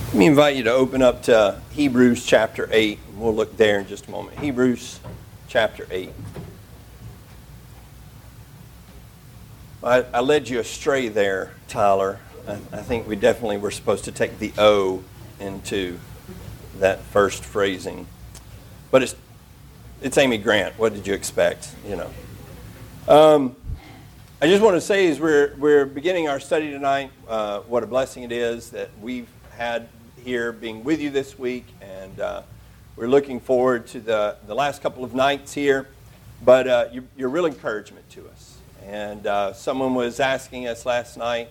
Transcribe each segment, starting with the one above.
Let me invite you to open up to Hebrews chapter 8. We'll look there in just a moment. Hebrews chapter 8. I led you astray there, Tyler. I think we definitely were supposed to take the O into that first phrasing. But it's Amy Grant. What did you expect? I just want to say as we're beginning our study tonight, what a blessing it is that we've had here being with you this week, and we're looking forward to the last couple of nights here. But you're real encouragement to us. And someone was asking us last night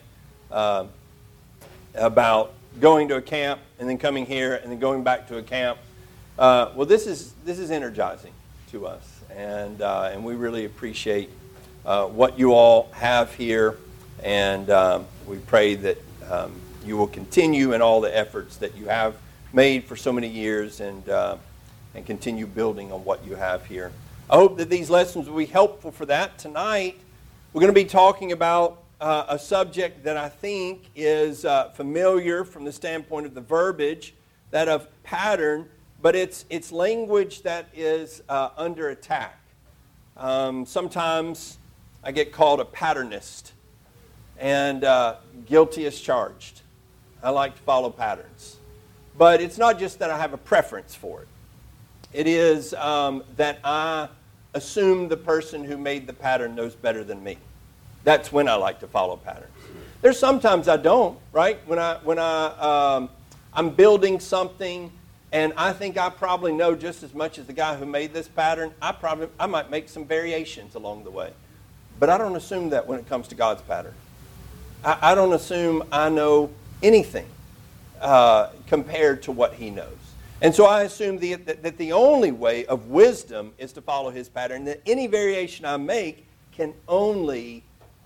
about going to a camp and then coming here and then going back to a camp. Well, this is energizing to us, and we really appreciate what you all have here, and we pray that you will continue in all the efforts that you have made for so many years, and continue building on what you have here. I hope that these lessons will be helpful for that. Tonight, we're going to be talking about a subject that I think is familiar from the standpoint of the verbiage, that of pattern, but it's language that is under attack. Sometimes I get called a patternist, and guilty as charged. I like to follow patterns. But it's not just that I have a preference for it. It is that I assume the person who made the pattern knows better than me. That's when I like to follow patterns. There's sometimes I don't, right? When I'm building something and I think I probably know just as much as the guy who made this pattern, I might make some variations along the way. But I don't assume that when it comes to God's pattern. I don't assume I know anything compared to what He knows. And so I assume that the only way of wisdom is to follow His pattern, that any variation I make can only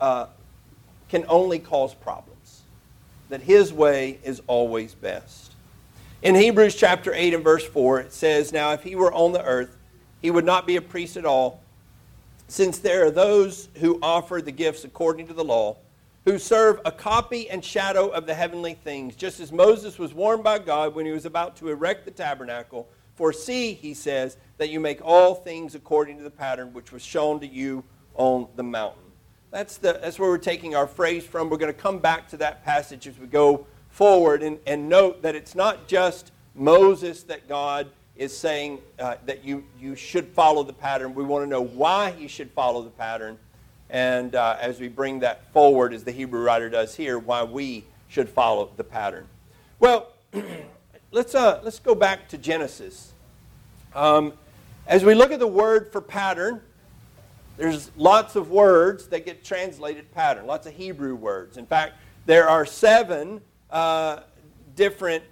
cause problems, that His way is always best. In Hebrews chapter 8 and verse 4, it says, "Now if He were on the earth, He would not be a priest at all, since there are those who offer the gifts according to the law, who serve a copy and shadow of the heavenly things, just as Moses was warned by God when he was about to erect the tabernacle. For see, he says, that you make all things according to the pattern which was shown to you on the mountain." That's where we're taking our phrase from. We're going to come back to that passage as we go forward and note that it's not just Moses that God is saying that you should follow the pattern. We want to know why he should follow the pattern. And as we bring that forward, as the Hebrew writer does here, why we should follow the pattern. Well, let's go back to Genesis. As we look at the word for pattern, there's lots of words that get translated pattern, lots of Hebrew words. In fact, there are 7 different,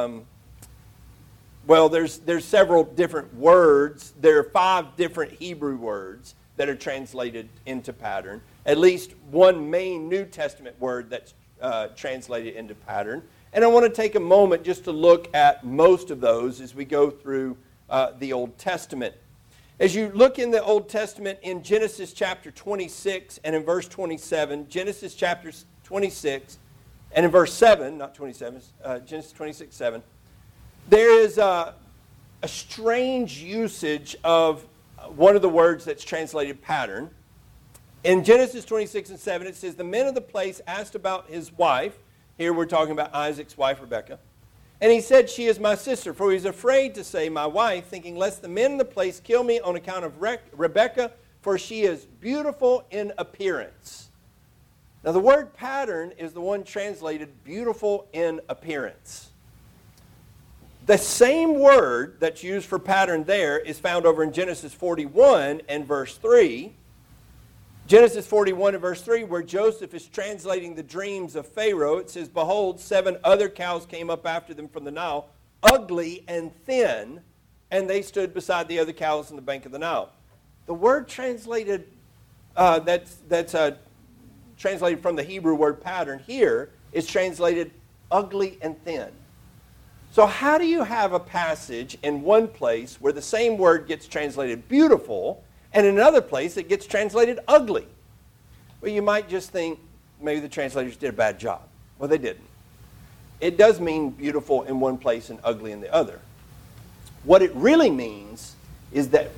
there's several different words. There are 5 different Hebrew words that are translated into pattern. At least one main New Testament word that's translated into pattern. And I want to take a moment just to look at most of those as we go through the Old Testament. As you look in the Old Testament in Genesis chapter 26 and in verse 27, Genesis chapter 26 and in verse 7, not 27, Genesis 26, 7, there is a strange usage of one of the words that's translated pattern. In Genesis 26 and 7, it says, "The men of the place asked about his wife." Here we're talking about Isaac's wife, Rebekah. "And he said, 'She is my sister,' for he was afraid to say 'my wife,' thinking lest the men of the place kill me on account of Rebekah, for she is beautiful in appearance." Now the word pattern is the one translated beautiful in appearance. The same word that's used for pattern there is found over in Genesis 41 and verse 3. Genesis 41 and verse 3, where Joseph is translating the dreams of Pharaoh, it says, "Behold, 7 other cows came up after them from the Nile, ugly and thin, and they stood beside the other cows on the bank of the Nile." The word translated, that's translated from the Hebrew word pattern here, is translated ugly and thin. So how do you have a passage in one place where the same word gets translated beautiful, and in another place it gets translated ugly? Well, you might just think maybe the translators did a bad job. Well, they didn't. it does mean beautiful in one place and ugly in the other. What it really means is that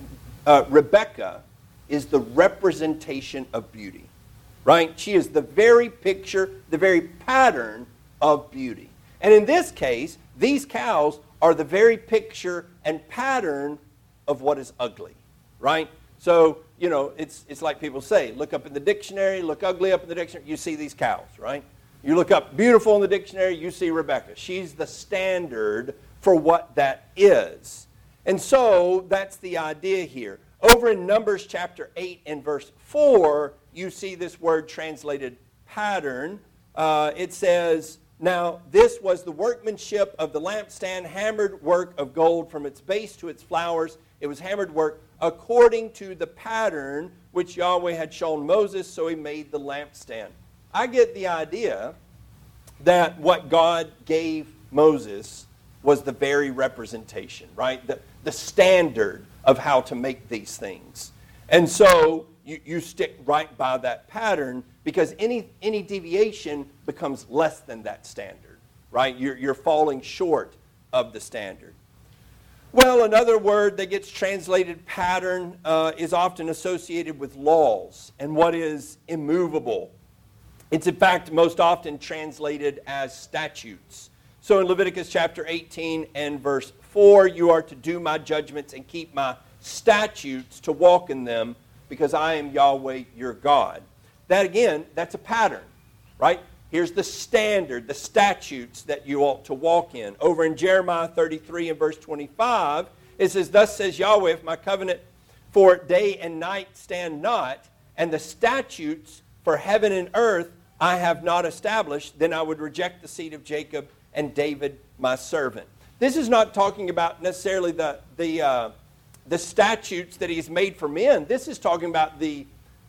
Rebekah is the representation of beauty, right? She is the very picture, the very pattern of beauty. And in this case, these cows are the very picture and pattern of what is ugly, right? So, you know, it's like people say, look up in the dictionary, look ugly up in the dictionary, you see these cows, right? You look up beautiful in the dictionary, you see Rebekah. She's the standard for what that is. And so that's the idea here. Over in Numbers chapter 8 and verse 4, you see this word translated pattern. It says, now this was the workmanship of the lampstand, hammered work of gold from its base to its flowers. It was hammered work according to the pattern which Yahweh had shown Moses, so he made the lampstand. I get the idea that what God gave Moses was the very representation, right? The standard of how to make these things. And so you stick right by that pattern, because any deviation becomes less than that standard, right? You're falling short of the standard. Well, another word that gets translated pattern is often associated with laws and what is immovable. It's in fact most often translated as statutes. So in Leviticus chapter 18 and verse 4, you are to do my judgments and keep my statutes to walk in them, because I am Yahweh your God. That again, that's a pattern, right? Here's the standard, the statutes that you ought to walk in. Over in Jeremiah 33 and verse 25, it says, thus says Yahweh, if my covenant for day and night stand not, and the statutes for heaven and earth I have not established, then I would reject the seed of Jacob and David my servant. This is not talking about necessarily the statutes that he's made for men. This is talking about the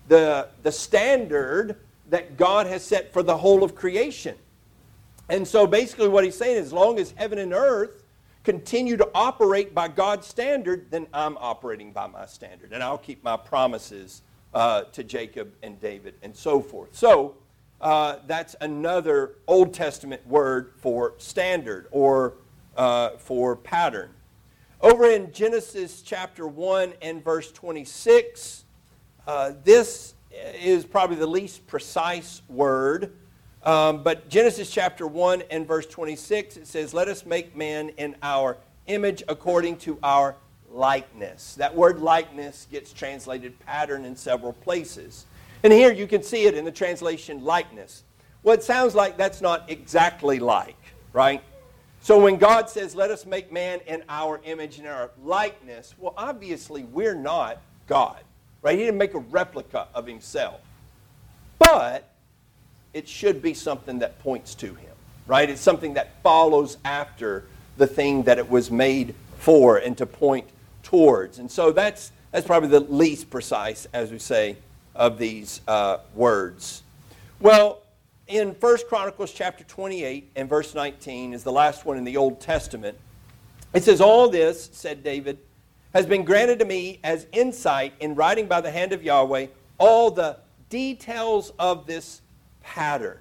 standard that God has set for the whole of creation. And so basically what he's saying is, as long as heaven and earth continue to operate by God's standard, then I'm operating by my standard. And I'll keep my promises to Jacob and David and so forth. So that's another Old Testament word for standard or for pattern. Over in Genesis chapter 1 and verse 26, this is probably the least precise word. But Genesis chapter 1 and verse 26, it says, let us make man in our image according to our likeness. That word likeness gets translated pattern in several places. And here you can see it in the translation likeness. Well, it sounds like that's not exactly like, right? So when God says, let us make man in our image and our likeness, well, obviously we're not God, right? He didn't make a replica of himself. But it should be something that points to him, right? It's something that follows after the thing that it was made for and to point towards. And so that's probably the least precise, as we say, of these words. Well, in 1 Chronicles chapter 28 and verse 19 is the last one in the Old Testament. It says, all this, said David, has been granted to me as insight in writing by the hand of Yahweh all the details of this pattern.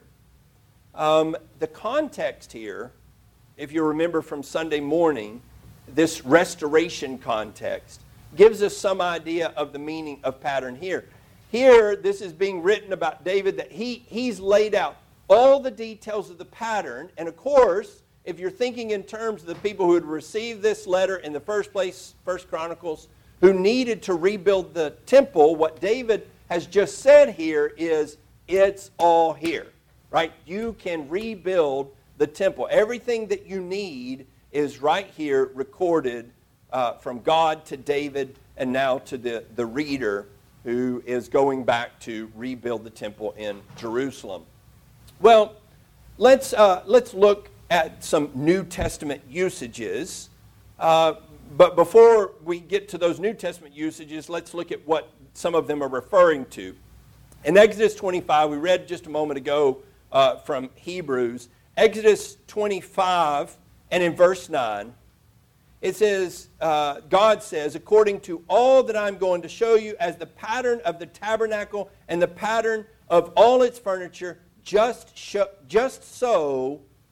The context here, if you remember from Sunday morning, this restoration context gives us some idea of the meaning of pattern here. Here, this is being written about David, that he's laid out all the details of the pattern. And of course, if you're thinking in terms of the people who had received this letter in the first place, 1 Chronicles, who needed to rebuild the temple, what David has just said here is, it's all here, right? You can rebuild the temple. Everything that you need is right here recorded from God to David and now to the reader who is going back to rebuild the temple in Jerusalem. Well, let's look at some New Testament usages. But before we get to those New Testament usages, let's look at what some of them are referring to. In Exodus 25, we read just a moment ago from Hebrews. Exodus 25 and in verse 9, it says, God says, according to all that I'm going to show you as the pattern of the tabernacle and the pattern of all its furniture, just so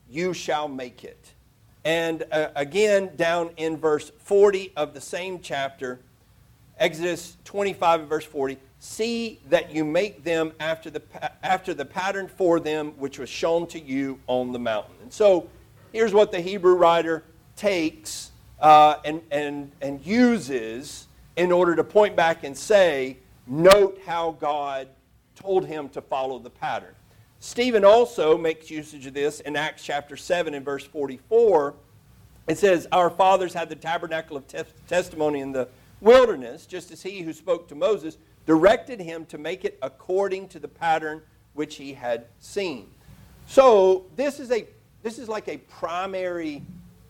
you shall make it. And again, down in verse 40 of the same chapter, Exodus 25 and verse 40, see that you make them after the pattern for them which was shown to you on the mountain. And so here's what the Hebrew writer takes and uses in order to point back and say, note how God told him to follow the pattern. Stephen also makes usage of this in Acts chapter 7 and verse 44. It says, our fathers had the tabernacle of testimony in the wilderness, just as he who spoke to Moses directed him to make it according to the pattern which he had seen. So this is like a primary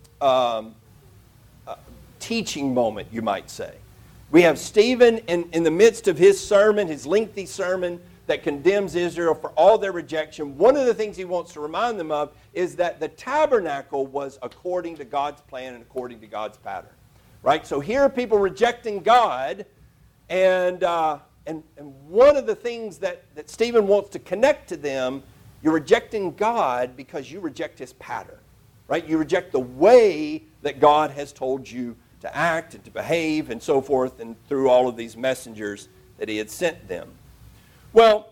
teaching moment, you might say. We have Stephen in the midst of his sermon, his lengthy sermon that condemns Israel for all their rejection. One of the things he wants to remind them of is that the tabernacle was according to God's plan and according to God's pattern. Right? So here are people rejecting God, and one of the things that Stephen wants to connect to them, you're rejecting God because you reject his pattern. Right? You reject the way that God has told you to act and to behave and so forth, and through all of these messengers that he had sent them. Well,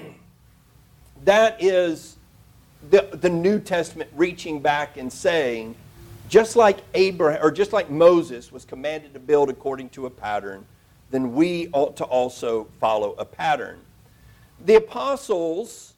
that is the New Testament reaching back and saying, just like Abraham, or just like Moses was commanded to build according to a pattern, then we ought to also follow a pattern. The apostles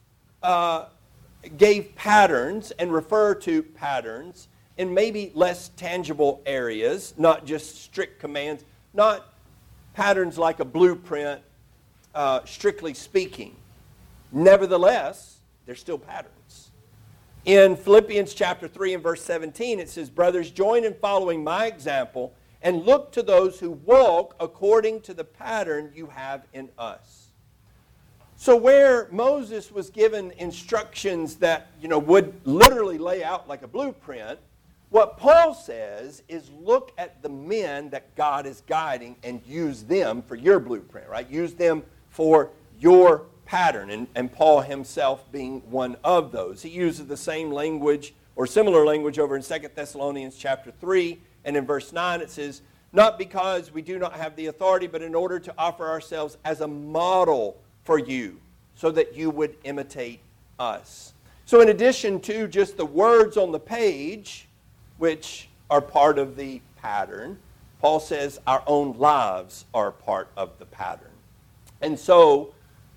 gave patterns and refer to patterns in maybe less tangible areas, not just strict commands, not patterns like a blueprint, strictly speaking. Nevertheless, they're still patterns. In Philippians chapter 3 and verse 17, it says, brothers, join in following my example and look to those who walk according to the pattern you have in us. So where Moses was given instructions that, would literally lay out like a blueprint, what Paul says is look at the men that God is guiding and use them for your blueprint, right? Use them for your pattern, and Paul himself being one of those. He uses the same language or similar language over in 2 Thessalonians chapter 3, and in verse 9 it says, not because we do not have the authority, but in order to offer ourselves as a model for you, so that you would imitate us. So in addition to just the words on the page, which are part of the pattern, Paul says our own lives are part of the pattern. And so,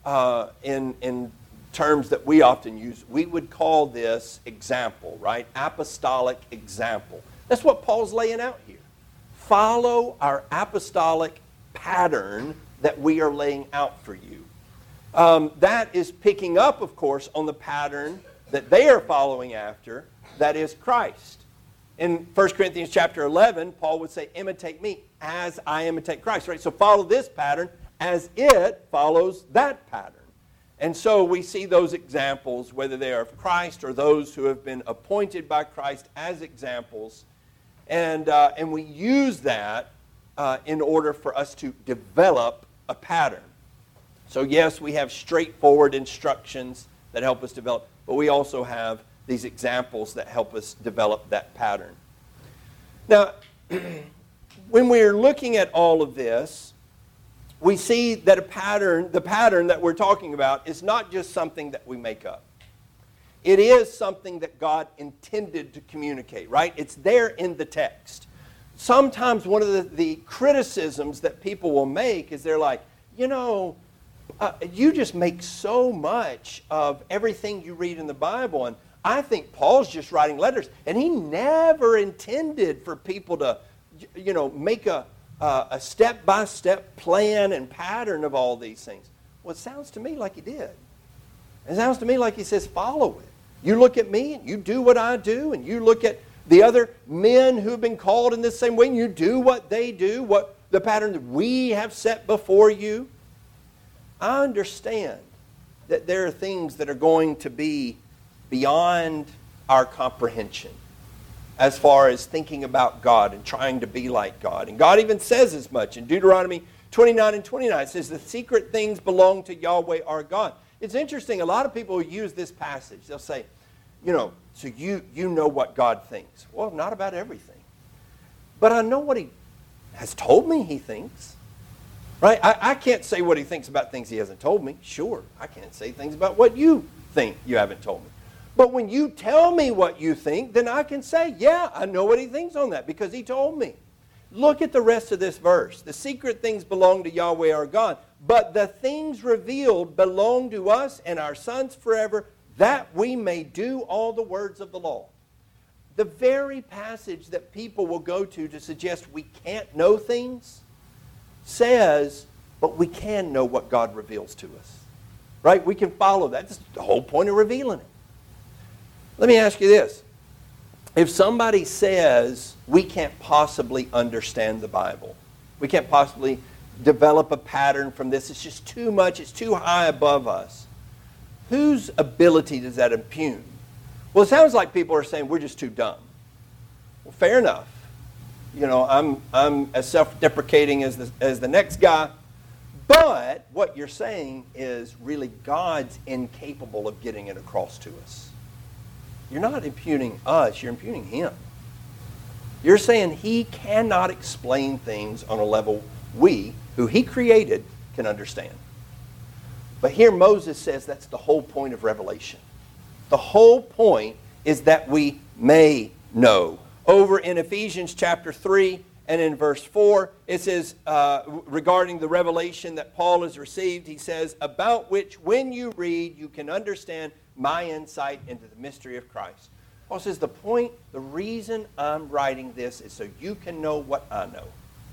in terms that we often use, we would call this example, right? Apostolic example. That's what Paul's laying out here. Follow our apostolic pattern that we are laying out for you. That is picking up, of course, on the pattern that they are following after, that is Christ. In 1 Corinthians chapter 11, Paul would say, imitate me as I imitate Christ. Right? So follow this pattern as it follows that pattern. And so we see those examples, whether they are of Christ or those who have been appointed by Christ as examples. And we use that in order for us to develop a pattern. So yes, we have straightforward instructions that help us develop, but we also have these examples that help us develop that pattern. Now, when we're looking at all of this, we see that the pattern that we're talking about is not just something that we make up. It is something that God intended to communicate, right? It's there in the text. Sometimes one of the criticisms that people will make is they're like, you just make so much of everything you read in the Bible, and I think Paul's just writing letters, and he never intended for people to, make a step-by-step plan and pattern of all these things. Well, it sounds to me like he did. It sounds to me like he says, follow it. You look at me, and you do what I do, and you look at the other men who've been called in this same way, and you do what they do, what the pattern that we have set before you. I understand that there are things that are going to be beyond our comprehension as far as thinking about God and trying to be like God. And God even says as much. In Deuteronomy 29 and 29, it says, the secret things belong to Yahweh our God. It's interesting, a lot of people use this passage. They'll say, so you know what God thinks. Well, not about everything. But I know what he has told me he thinks. Right? I can't say what he thinks about things he hasn't told me. Sure, I can't say things about what you think you haven't told me. But when you tell me what you think, then I can say, yeah, I know what he thinks on that because he told me. Look at the rest of this verse. The secret things belong to Yahweh our God, but the things revealed belong to us and our sons forever, that we may do all the words of the law. The very passage that people will go to suggest we can't know things says, but we can know what God reveals to us. Right? We can follow that. That's the whole point of revealing it. Let me ask you this. If somebody says we can't possibly understand the Bible, we can't possibly develop a pattern from this, it's just too much, it's too high above us, whose ability does that impugn? Well, it sounds like people are saying we're just too dumb. Well, fair enough. I'm as self-deprecating as the next guy. But what you're saying is really God's incapable of getting it across to us. You're not impugning us, you're impugning him. You're saying he cannot explain things on a level we, who he created, can understand. But here Moses says that's the whole point of Revelation. The whole point is that we may know. Over in Ephesians chapter 3 and in verse 4, it says, regarding the revelation that Paul has received, he says, about which when you read, you can understand my insight into the mystery of Christ. Paul says the reason I'm writing this is so you can know what I know.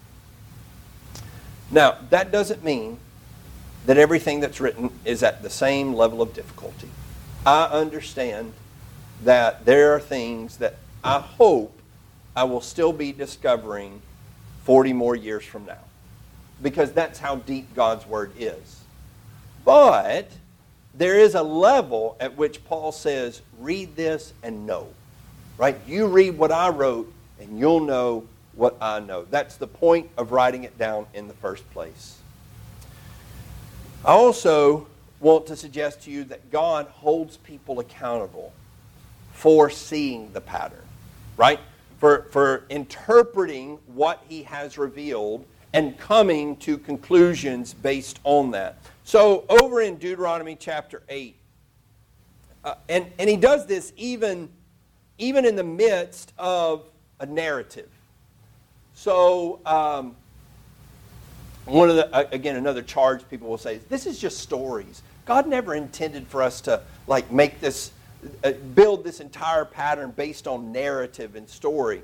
Now, that doesn't mean that everything that's written is at the same level of difficulty. I understand that there are things that I hope I will still be discovering 40 more years from now. Because that's how deep God's Word is. But there is a level at which Paul says, read this and know. Right? You read what I wrote and you'll know what I know. That's the point of writing it down in the first place. I also want to suggest to you that God holds people accountable for seeing the pattern. Right? For interpreting what he has revealed and coming to conclusions based on that. So over in Deuteronomy chapter 8, and he does this even in the midst of a narrative. So another charge people will say, this is just stories. God never intended for us to make this, build this entire pattern based on narrative and story.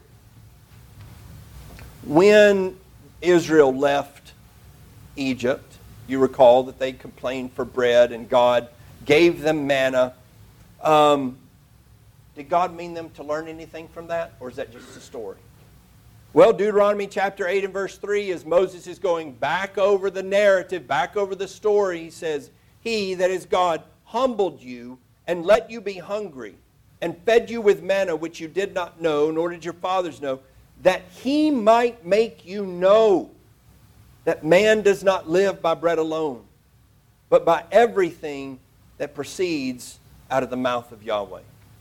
When Israel left Egypt, you recall that they complained for bread and God gave them manna. Did God mean them to learn anything from that, or is that just a story? Well, Deuteronomy chapter 8 and verse 3, as Moses is going back over the narrative, back over the story, he says, he, that is God, humbled you and let you be hungry and fed you with manna which you did not know, nor did your fathers know, that he might make you know that man does not live by bread alone, but by everything that proceeds out of the mouth of Yahweh.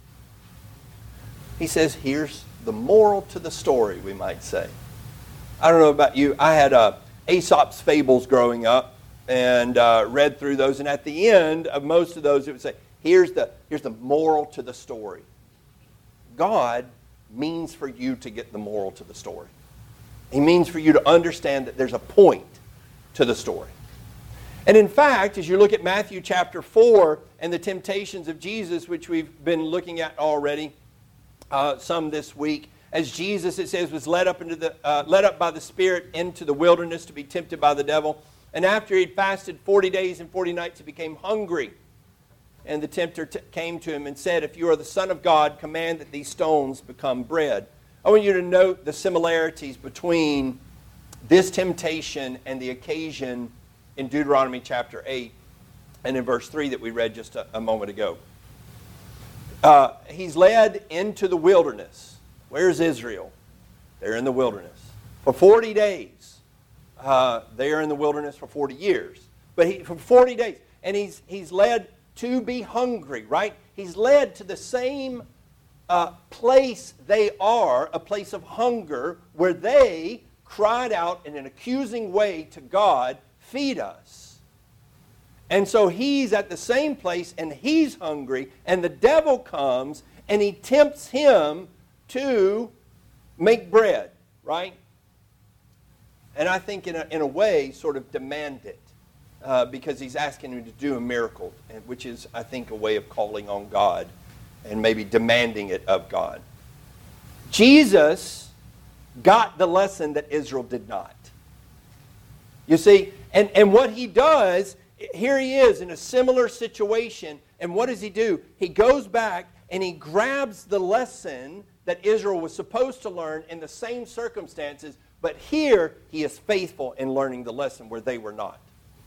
He says, here's the moral to the story, we might say. I don't know about you. I had Aesop's Fables growing up and read through those. And at the end of most of those, it would say, here's the moral to the story. God means for you to get the moral to the story. He means for you to understand that there's a point to the story. And in fact, as you look at Matthew chapter 4 and the temptations of Jesus, which we've been looking at already, some this week, as Jesus, it says, was led up by the Spirit into the wilderness to be tempted by the devil. And after he'd fasted 40 days and 40 nights, he became hungry. And the tempter came to him and said, if you are the Son of God, command that these stones become bread. I want you to note the similarities between this temptation and the occasion in Deuteronomy chapter 8 and in verse 3 that we read just a moment ago. He's led into the wilderness. Where's Israel? They're in the wilderness. For 40 days. They are in the wilderness for 40 years. But for 40 days. And he's led to be hungry, right? He's led to the same place they are, a place of hunger, where they cried out in an accusing way to God, feed us. And so he's at the same place and he's hungry, and the devil comes and he tempts him to make bread, right? And I think in a way sort of demand it because he's asking him to do a miracle, which is, I think, a way of calling on God and maybe demanding it of God. Jesus got the lesson that Israel did not. You see, and what he does, here he is in a similar situation, and what does he do? He goes back and he grabs the lesson that Israel was supposed to learn in the same circumstances, but here he is faithful in learning the lesson where they were not.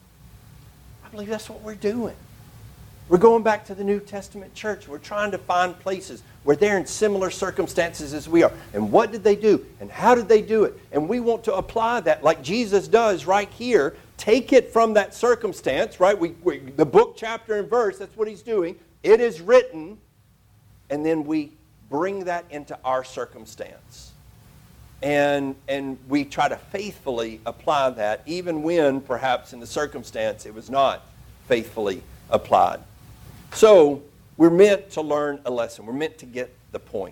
I believe that's what we're doing. We're going back to the New Testament church. We're trying to find places where they're in similar circumstances as we are. And what did they do? And how did they do it? And we want to apply that like Jesus does right here. Take it from that circumstance, right? The book, chapter, and verse, that's what he's doing. It is written. And then we bring that into our circumstance. And we try to faithfully apply that even when perhaps in the circumstance it was not faithfully applied. So we're meant to learn a lesson. We're meant to get the point.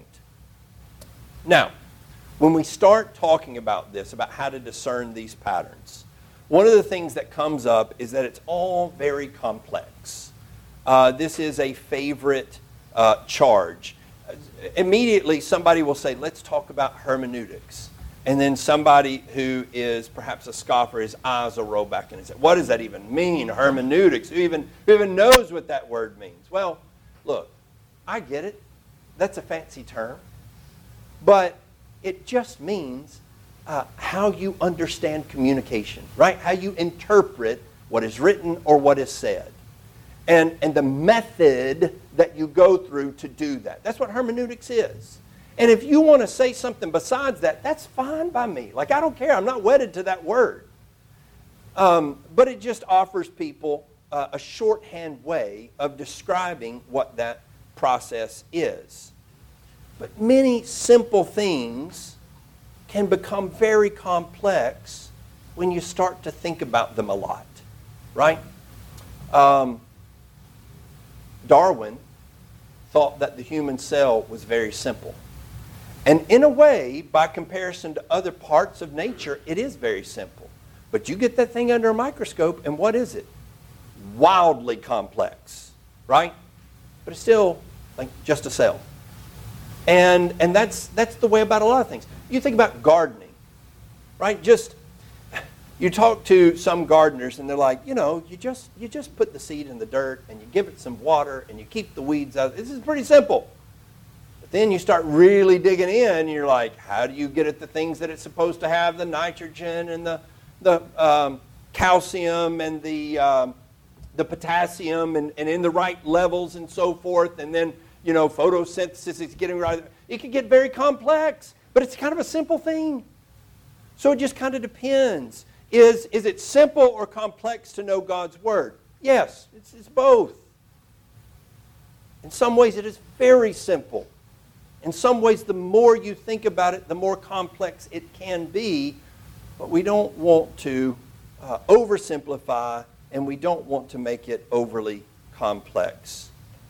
Now, when we start talking about this, about how to discern these patterns, one of the things that comes up is that it's all very complex. This is a favorite charge. Immediately somebody will say, let's talk about hermeneutics. And then somebody who is perhaps a scoffer, his eyes will roll back and say, what does that even mean, hermeneutics? Who even knows what that word means? Well, look, I get it. That's a fancy term. But it just means how you understand communication, right? How you interpret what is written or what is said. And the method that you go through to do that. That's what hermeneutics is. And if you want to say something besides that, that's fine by me. Like, I don't care. I'm not wedded to that word. But it just offers people a shorthand way of describing what that process is. But many simple things can become very complex when you start to think about them a lot, right? Darwin thought that the human cell was very simple. And in a way, by comparison to other parts of nature, it is very simple. But you get that thing under a microscope, and what is it? Wildly complex, right? But it's still like just a cell. And that's the way about a lot of things. You think about gardening, right? You talk to some gardeners and they're like, you just put the seed in the dirt and you give it some water and you keep the weeds out. This is pretty simple. But then you start really digging in and you're like, how do you get at the things that it's supposed to have, the nitrogen and the calcium and the potassium and in the right levels and so forth, and then photosynthesis is getting right. It can get very complex, but it's kind of a simple thing. So it just kind of depends. Is it simple or complex to know God's Word? Yes, it's both. In some ways it is very simple. In some ways, the more you think about it, the more complex it can be. But we don't want to oversimplify, and we don't want to make it overly complex.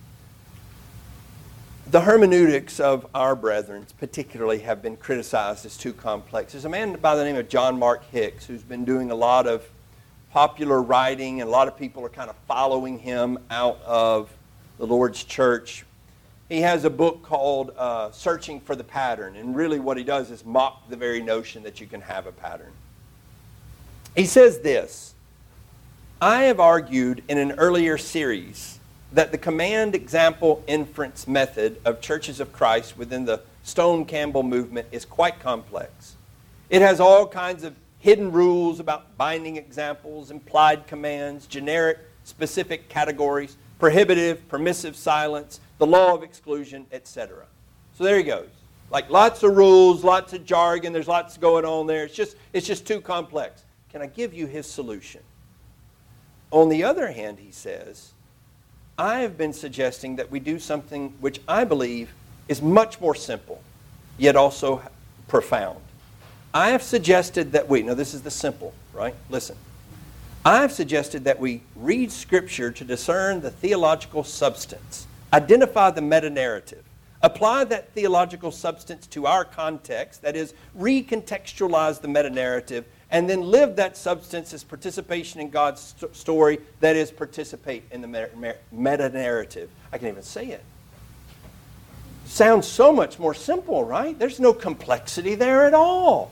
The hermeneutics of our brethren particularly have been criticized as too complex. There's a man by the name of John Mark Hicks who's been doing a lot of popular writing, and a lot of people are kind of following him out of the Lord's church. He has a book called Searching for the Pattern, and really what he does is mock the very notion that you can have a pattern. He says this: I have argued in an earlier series that the command, example, inference method of Churches of Christ within the Stone Campbell movement is quite complex. It has all kinds of hidden rules about binding examples, implied commands, generic, specific categories, prohibitive, permissive silence, the law of exclusion, etc. So there he goes. Like lots of rules, lots of jargon, there's lots going on there. It's just too complex. Can I give you his solution? On the other hand, he says, I have been suggesting that we do something which I believe is much more simple, yet also profound. I have suggested that now this is the simple, right? Listen. I have suggested that we read Scripture to discern the theological substance, identify the meta-narrative, apply that theological substance to our context, that is, recontextualize the meta-narrative, and then live that substance as participation in God's story, that is, participate in the meta-narrative. I can't even say it. Sounds so much more simple, right? There's no complexity there at all.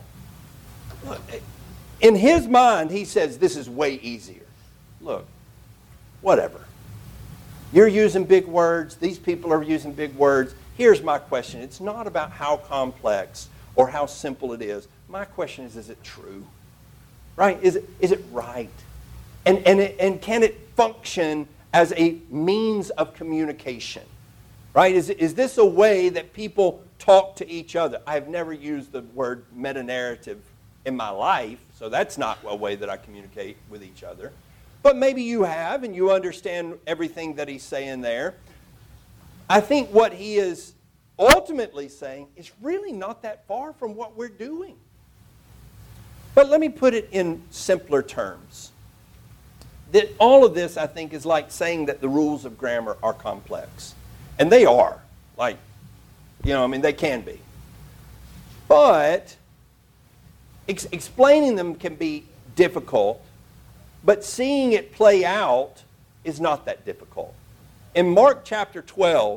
In his mind, he says, this is way easier. Look, whatever. You're using big words. These people are using big words. Here's my question. It's not about how complex or how simple it is. My question is it true? Right? Is it right? And can it function as a means of communication? Right? Is this a way that people talk to each other? I've never used the word meta-narrative in my life, so that's not a way that I communicate with each other. But maybe you have, and you understand everything that he's saying there. I think what he is ultimately saying is really not that far from what we're doing. But let me put it in simpler terms. That all of this, I think, is like saying that the rules of grammar are complex. And they are. They can be. But explaining them can be difficult, but seeing it play out is not that difficult. In Mark chapter 12,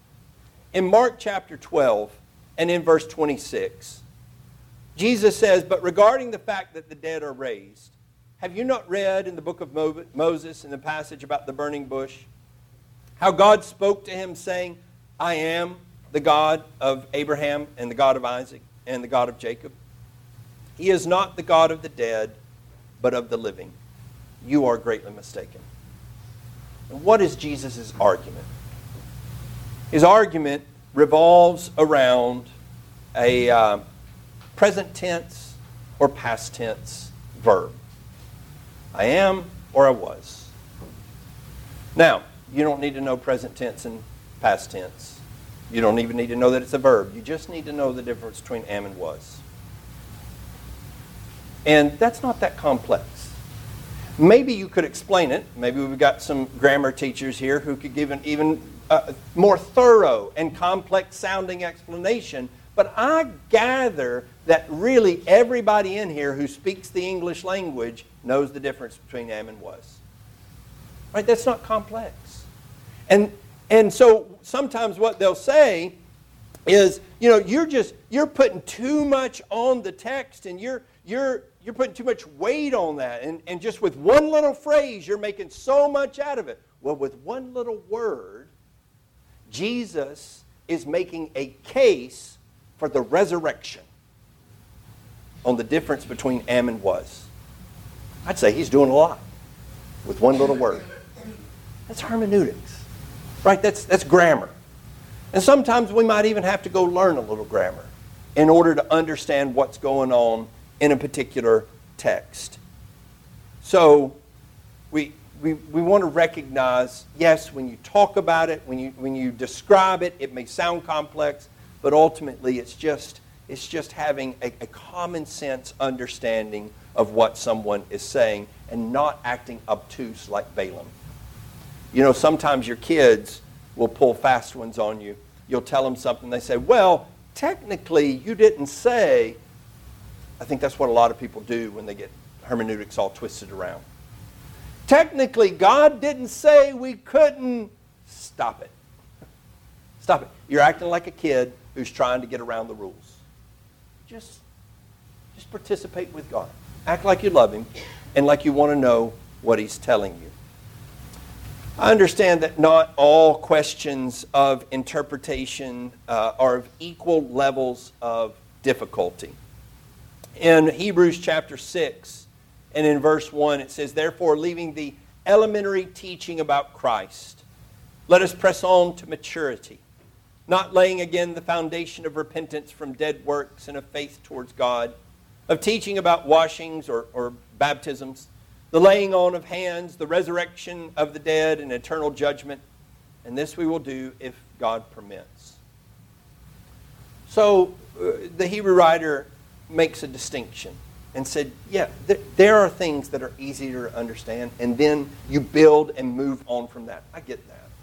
and in verse 26, Jesus says, "But regarding the fact that the dead are raised, have you not read in the book of Moses, in the passage about the burning bush, how God spoke to him saying, 'I am the God of Abraham and the God of Isaac and the God of Jacob'? He is not the God of the dead, but of the living. You are greatly mistaken." And what is Jesus' argument? His argument revolves around a present tense or past tense verb. I am or I was. Now, you don't need to know present tense and past tense. You don't even need to know that it's a verb. You just need to know the difference between am and was. And that's not that complex. Maybe you could explain it. Maybe we've got some grammar teachers here who could give an even more thorough and complex sounding explanation. But I gather that really everybody in here who speaks the English language knows the difference between am and was. Right? That's not complex. And so sometimes what they'll say is, you're putting too much on the text, and you're putting too much weight on that. And just with one little phrase, you're making so much out of it. Well, with one little word, Jesus is making a case for the resurrection on the difference between am and was. I'd say he's doing a lot with one little word. That's hermeneutics, right? That's grammar. And sometimes we might even have to go learn a little grammar in order to understand what's going on in a particular text. So we want to recognize, yes, when you talk about it, when you describe it, it may sound complex, but ultimately it's just having a common sense understanding of what someone is saying and not acting obtuse like Balaam. Sometimes your kids will pull fast ones on you. You'll tell them something, they say, well, technically you didn't say. I think that's what a lot of people do when they get hermeneutics all twisted around. Technically, God didn't say we couldn't. Stop it. Stop it. You're acting like a kid who's trying to get around the rules. Just participate with God. Act like you love Him and like you want to know what He's telling you. I understand that not all questions of interpretation are of equal levels of difficulty. In Hebrews chapter 6 and in verse 1 it says, "Therefore, leaving the elementary teaching about Christ, let us press on to maturity, not laying again the foundation of repentance from dead works and of faith towards God, of teaching about washings or baptisms, the laying on of hands, the resurrection of the dead, and eternal judgment. and this we will do if God permits. So the Hebrew writer makes a distinction and said, yeah, there are things that are easier to understand, and then you build and move on from that. I get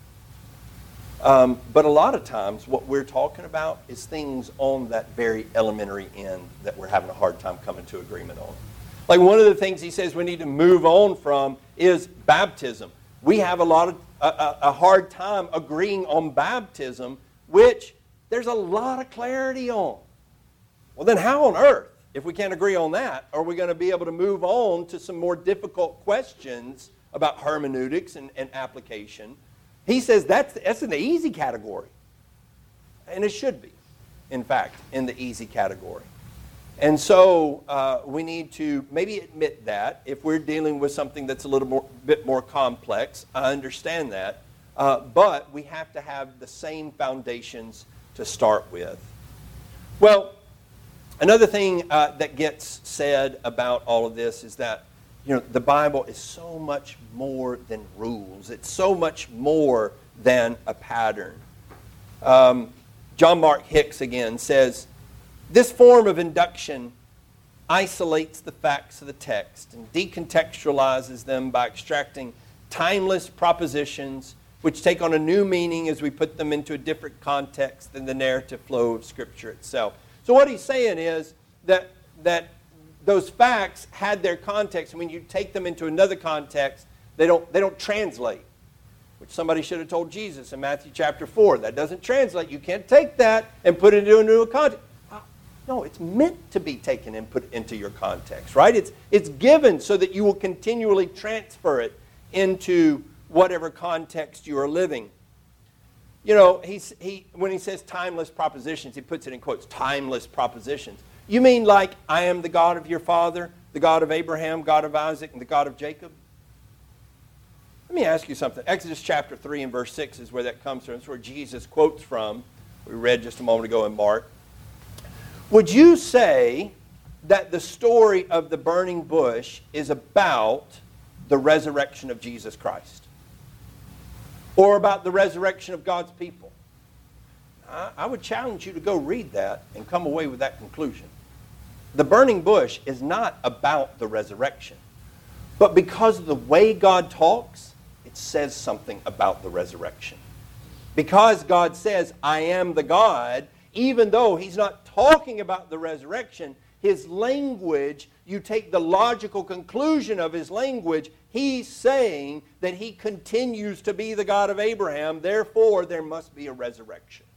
that. But a lot of times what we're talking about is things on that very elementary end that we're having a hard time coming to agreement on. Like one of the things he says we need to move on from is baptism. We have a hard time agreeing on baptism, which there's a lot of clarity on. Well, then how on earth, if we can't agree on that, are we going to be able to move on to some more difficult questions about hermeneutics and application? He says that's in the easy category. And it should be, in fact, in the easy category. And so we need to maybe admit that if we're dealing with something that's a little bit more complex. I understand that. But we have to have the same foundations to start with. Well, another thing that gets said about all of this is that the Bible is so much more than rules. It's so much more than a pattern. John Mark Hicks again says, this form of induction isolates the facts of the text and decontextualizes them by extracting timeless propositions which take on a new meaning as we put them into a different context than the narrative flow of Scripture itself. So what he's saying is that those facts had their context, and when you take them into another context, they don't translate, which somebody should have told Jesus in Matthew chapter 4. That doesn't translate. You can't take that and put it into a new context. No, it's meant to be taken and put into your context, right? It's given so that you will continually transfer it into whatever context you are living. When he says timeless propositions, he puts it in quotes, timeless propositions. You mean like, I am the God of your father, the God of Abraham, God of Isaac, and the God of Jacob? Let me ask you something. Exodus chapter 3 and verse 6 is where that comes from. It's where Jesus quotes from. We read just a moment ago in Mark. Would you say that the story of the burning bush is about the resurrection of Jesus Christ? Or about the resurrection of God's people? I would challenge you to go read that and come away with that conclusion. The burning bush is not about the resurrection. But because of the way God talks, it says something about the resurrection. Because God says, I am the God, even though He's not talking about the resurrection, His language, you take the logical conclusion of His language, He's saying that He continues to be the God of Abraham, therefore there must be a resurrection.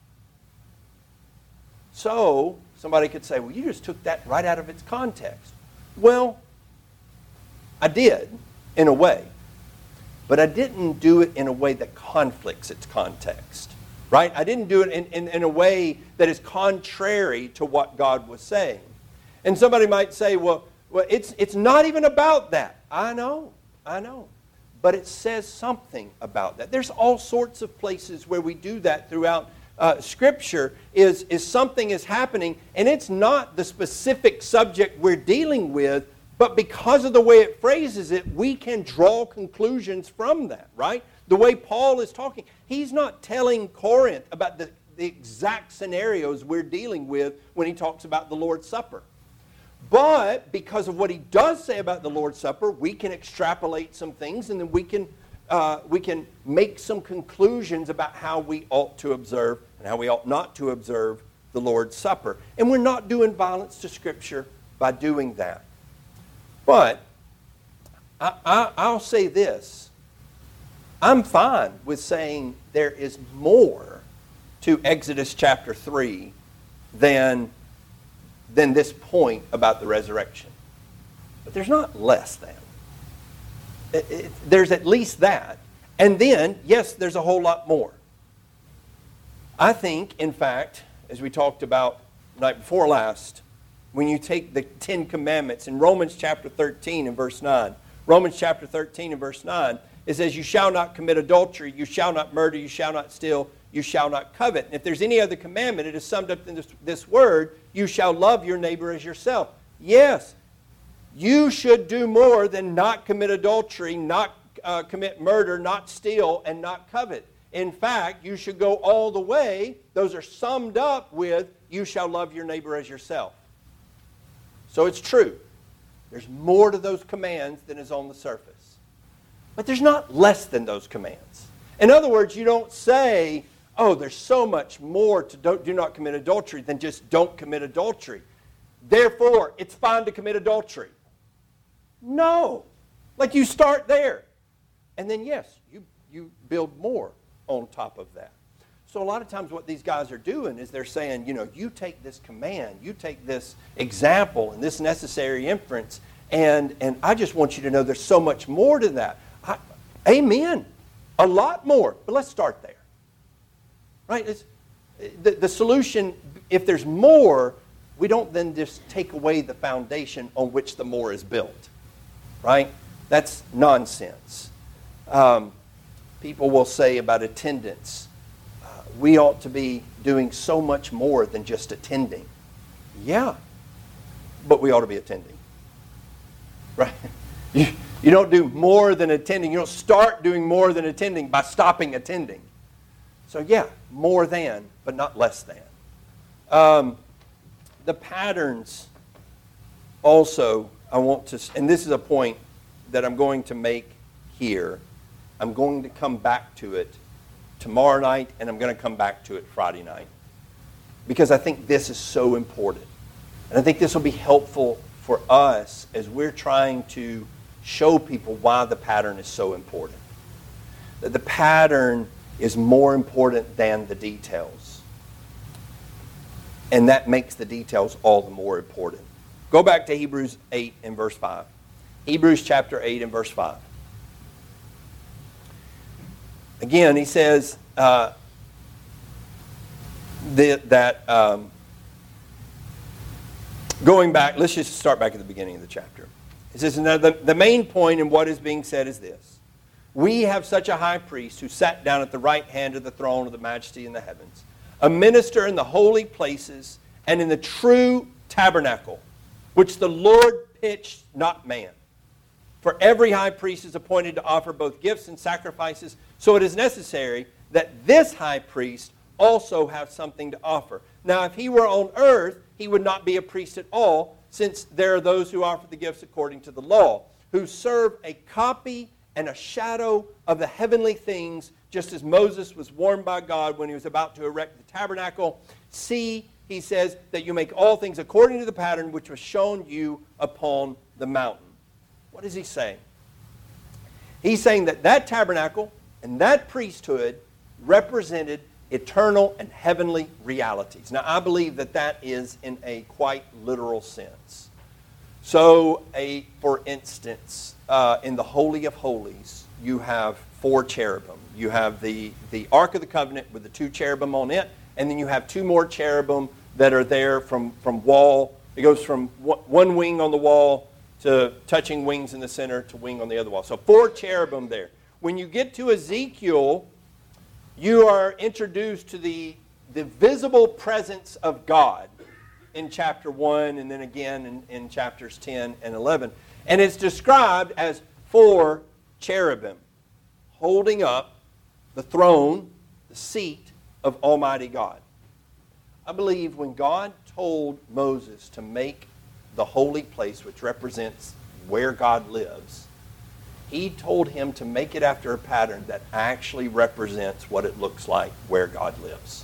So, somebody could say, well, you just took that right out of its context. Well, I did, in a way. But I didn't do it in a way that conflicts its context. Right? I didn't do it in a way that is contrary to what God was saying. And somebody might say, well, it's not even about that. I know. But it says something about that. There's all sorts of places where we do that throughout Scripture, is something is happening, and it's not the specific subject we're dealing with, but because of the way it phrases it, we can draw conclusions from that, right? The way Paul is talking, he's not telling Corinth about the exact scenarios we're dealing with when he talks about the Lord's Supper. But because of what he does say about the Lord's Supper, we can extrapolate some things, and then we can make some conclusions about how we ought to observe and how we ought not to observe the Lord's Supper. And we're not doing violence to Scripture by doing that. But I'll say this. I'm fine with saying there is more to Exodus chapter 3 than this point about the resurrection. But there's not less than. There's at least that. And then, yes, there's a whole lot more. I think, in fact, as we talked about the night before last, when you take the 10 Commandments in Romans chapter 13 and verse 9, Romans chapter 13 and verse 9, it says, you shall not commit adultery, you shall not murder, you shall not steal, you shall not covet. And if there's any other commandment, it is summed up in this word, you shall love your neighbor as yourself. Yes, you should do more than not commit adultery, not commit murder, not steal, and not covet. In fact, you should go all the way. Those are summed up with, you shall love your neighbor as yourself. So it's true. There's more to those commands than is on the surface. But there's not less than those commands. In other words, you don't say, oh, there's so much more to do not commit adultery than just don't commit adultery. Therefore, it's fine to commit adultery. No. Like, you start there. And then, yes, you build more on top of that. So a lot of times what these guys are doing is they're saying, you take this command, you take this example and this necessary inference, and I just want you to know there's so much more to that. Amen. A lot more. But let's start there. Right? The solution, if there's more, we don't then just take away the foundation on which the more is built. Right? That's nonsense. People will say about attendance, we ought to be doing so much more than just attending. Yeah, but we ought to be attending. Right? You don't do more than attending. You don't start doing more than attending by stopping attending. So yeah, more than, but not less than. The patterns also, I want to, and this is a point that I'm going to make here. I'm going to come back to it tomorrow night, and I'm going to come back to it Friday night. Because I think this is so important. And I think this will be helpful for us as we're trying to show people why the pattern is so important. That the pattern is more important than the details. And that makes the details all the more important. Go back to Hebrews 8 and verse 5. Hebrews chapter 8 and verse 5. Again, he says going back, let's just start back at the beginning of the chapter. It says, now the main point in what is being said is this. We have such a high priest who sat down at the right hand of the throne of the majesty in the heavens, a minister in the holy places and in the true tabernacle, which the Lord pitched, not man. For every high priest is appointed to offer both gifts and sacrifices, so it is necessary that this high priest also have something to offer. Now, if he were on earth, he would not be a priest at all, since there are those who offer the gifts according to the law, who serve a copy and a shadow of the heavenly things, just as Moses was warned by God when he was about to erect the tabernacle. See, he says, that you make all things according to the pattern which was shown you upon the mountain. What is he saying? He's saying that that tabernacle and that priesthood represented eternal and heavenly realities. Now, I believe that that is in a quite literal sense. So, for instance, in the Holy of Holies, you have 4 cherubim. You have the Ark of the Covenant with the 2 cherubim on it, and then you have 2 more cherubim that are there from wall. It goes from one wing on the wall to touching wings in the center to wing on the other wall. So 4 cherubim there. When you get to Ezekiel, you are introduced to the visible presence of God in chapter 1 and then again in chapters 10 and 11. And it's described as 4 cherubim holding up the throne, the seat of Almighty God. I believe when God told Moses to make the holy place, which represents where God lives, he told him to make it after a pattern that actually represents what it looks like where God lives.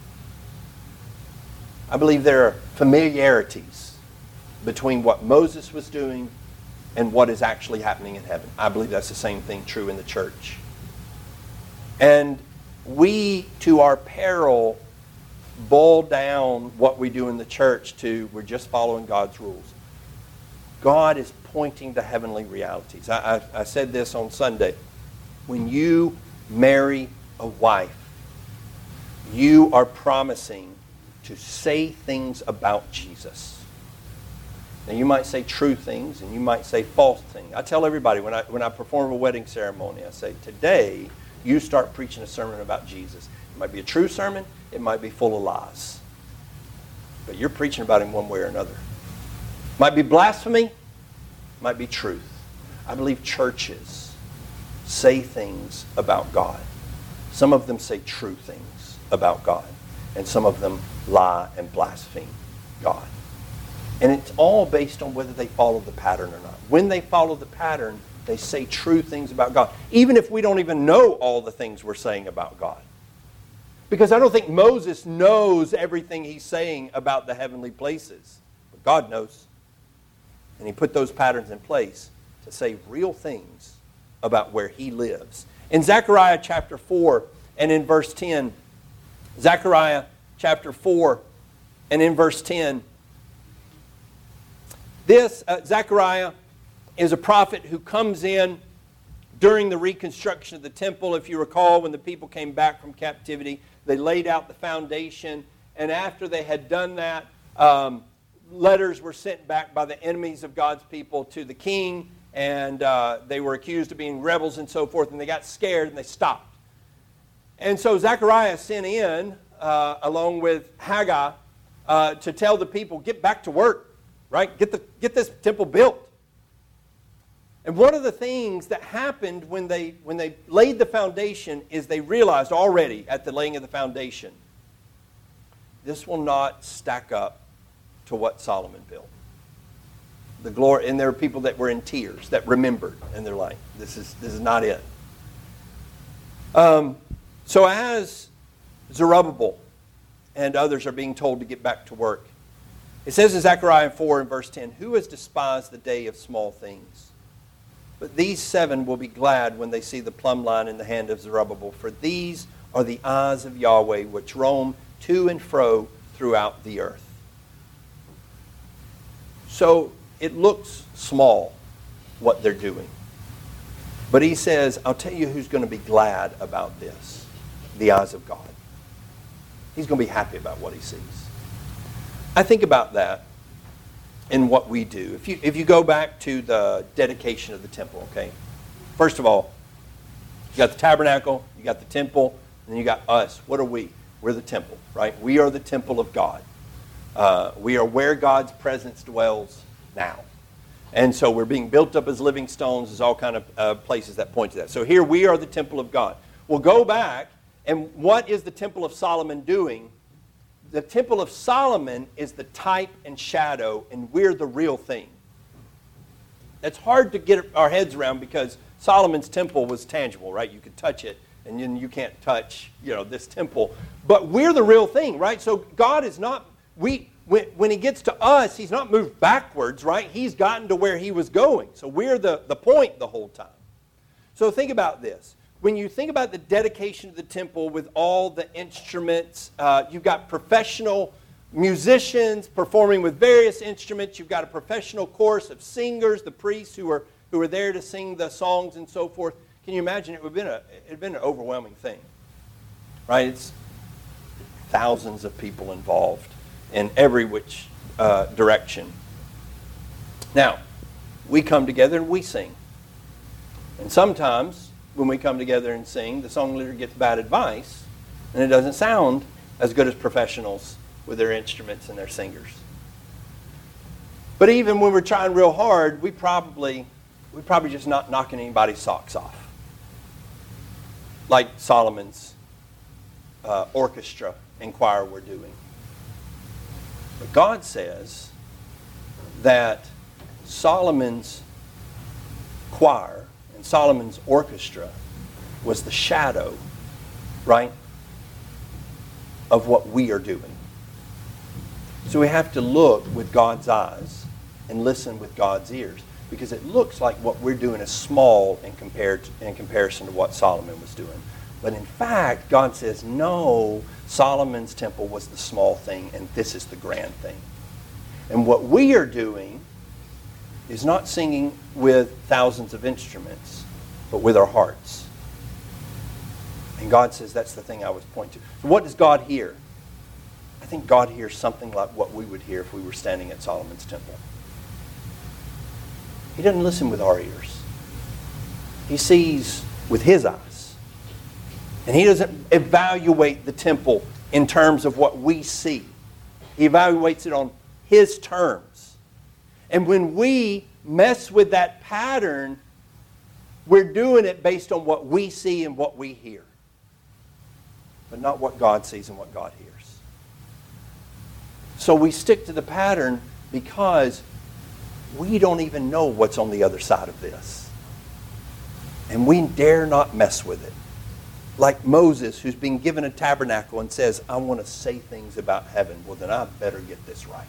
I believe there are familiarities between what Moses was doing and what is actually happening in heaven. I believe that's the same thing true in the church. And we, to our peril, boil down what we do in the church to we're just following God's rules. God is pointing to heavenly realities. I said this on Sunday. When you marry a wife, you are promising to say things about Jesus. Now you might say true things and you might say false things. I tell everybody when I perform a wedding ceremony, I say, today you start preaching a sermon about Jesus. It might be a true sermon, it might be full of lies. But you're preaching about him one way or another. Might be blasphemy, might be truth. I believe churches say things about God. Some of them say true things about God, and some of them lie and blaspheme God. And it's all based on whether they follow the pattern or not. When they follow the pattern, they say true things about God, even if we don't even know all the things we're saying about God. Because I don't think Moses knows everything he's saying about the heavenly places. But God knows. And he put those patterns in place to say real things about where he lives. In Zechariah chapter 4 and in verse 10, Zechariah chapter 4 and in verse 10, this Zechariah is a prophet who comes in during the reconstruction of the temple. If you recall, when the people came back from captivity, they laid out the foundation. And after they had done that, letters were sent back by the enemies of God's people to the king. And they were accused of being rebels and so forth. And they got scared and they stopped. And so Zechariah sent in, along with Haggai, to tell the people, get back to work. Right? Get this temple built. And one of the things that happened when they laid the foundation is they realized already at the laying of the foundation, this will not stack up to what Solomon built. The glory, and there were people that were in tears that remembered, and they're like, this is not it. So as Zerubbabel and others are being told to get back to work, it says in Zechariah 4 and verse 10, who has despised the day of small things? But these 7 will be glad when they see the plumb line in the hand of Zerubbabel, for these are the eyes of Yahweh which roam to and fro throughout the earth. So it looks small, what they're doing. But he says, I'll tell you who's going to be glad about this. The eyes of God. He's going to be happy about what he sees. I think about that in what we do. If you go back to the dedication of the temple, okay? First of all, you got the tabernacle, you got the temple, and then you got us. What are we? We're the temple, right? We are the temple of God. We are where God's presence dwells now. And so we're being built up as living stones. There's all kind of places that point to that. So here we are the temple of God. We'll go back, and what is the temple of Solomon doing? The temple of Solomon is the type and shadow, and we're the real thing. It's hard to get our heads around because Solomon's temple was tangible, right? You could touch it, and then you can't touch, this temple. But we're the real thing, right? So God is not, when he gets to us, he's not moved backwards, right? He's gotten to where he was going. So we're the point the whole time. So think about this. When you think about the dedication of the temple with all the instruments, you've got professional musicians performing with various instruments. You've got a professional chorus of singers, the priests who are there to sing the songs and so forth. Can you imagine? It would have been an overwhelming thing, right? It's thousands of people involved in every which direction. Now, we come together and we sing. And sometimes when we come together and sing, the song leader gets bad advice, and it doesn't sound as good as professionals with their instruments and their singers. But even when we're trying real hard, we probably just not knocking anybody's socks off, like Solomon's orchestra and choir were doing. But God says that Solomon's choir and Solomon's orchestra was the shadow, right, of what we are doing. So we have to look with God's eyes and listen with God's ears, because it looks like what we're doing is small in comparison to what Solomon was doing. But in fact, God says, no, Solomon's temple was the small thing, and this is the grand thing. And what we are doing is not singing with thousands of instruments, but with our hearts. And God says that's the thing I was pointing to. So what does God hear? I think God hears something like what we would hear if we were standing at Solomon's temple. He doesn't listen with our ears. He sees with his eyes. And he doesn't evaluate the temple in terms of what we see. He evaluates it on his terms. And when we mess with that pattern, we're doing it based on what we see and what we hear. but not what God sees and what God hears. So we stick to the pattern because we don't even know what's on the other side of this. And we dare not mess with it. Like Moses, who's been given a tabernacle and says, I want to say things about heaven. Well, then I better get this right.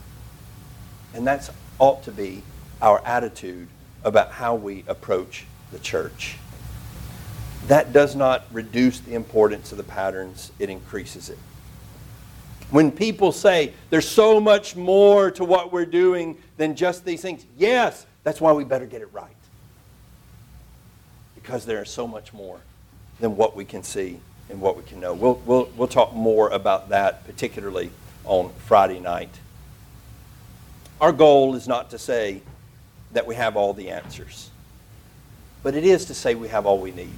And that ought to be our attitude about how we approach the church. That does not reduce the importance of the patterns. It increases it. When people say there's so much more to what we're doing than just these things, yes, that's why we better get it right. Because there is so much more than what we can see and what we can know. We'll talk more about that, particularly on Friday night. Our goal is not to say that we have all the answers, but it is to say we have all we need.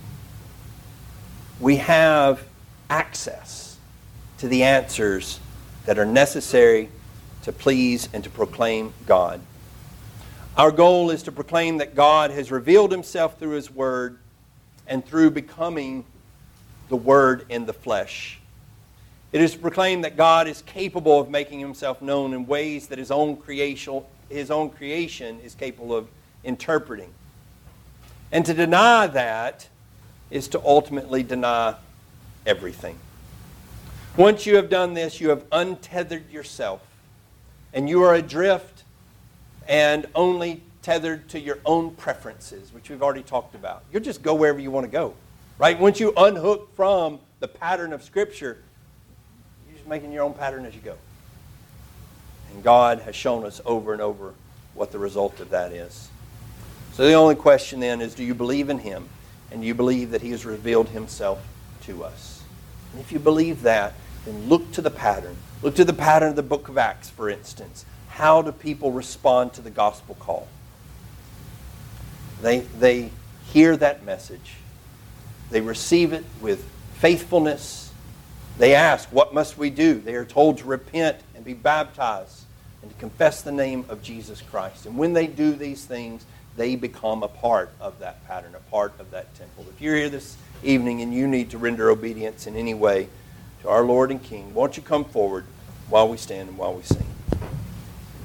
We have access to the answers that are necessary to please and to proclaim God. Our goal is to proclaim that God has revealed himself through his word and through becoming the Word in the flesh. It is to proclaim that God is capable of making himself known in ways that his own creation is capable of interpreting. And to deny that is to ultimately deny everything. Once you have done this, you have untethered yourself, and you are adrift and only tethered to your own preferences, which we've already talked about. You'll just go wherever you want to go, right? Once you unhook from the pattern of Scripture, you're just making your own pattern as you go. And God has shown us over and over what the result of that is. So the only question then is, do you believe in him? And do you believe that he has revealed himself to us? And if you believe that, then look to the pattern. Look to the pattern of the book of Acts, for instance. How do people respond to the gospel call? They hear that message. They receive it with faithfulness. They ask, what must we do? They are told to repent and be baptized and to confess the name of Jesus Christ. And when they do these things, they become a part of that pattern, a part of that temple. If you're here this evening and you need to render obedience in any way to our Lord and King, won't you come forward while we stand and while we sing?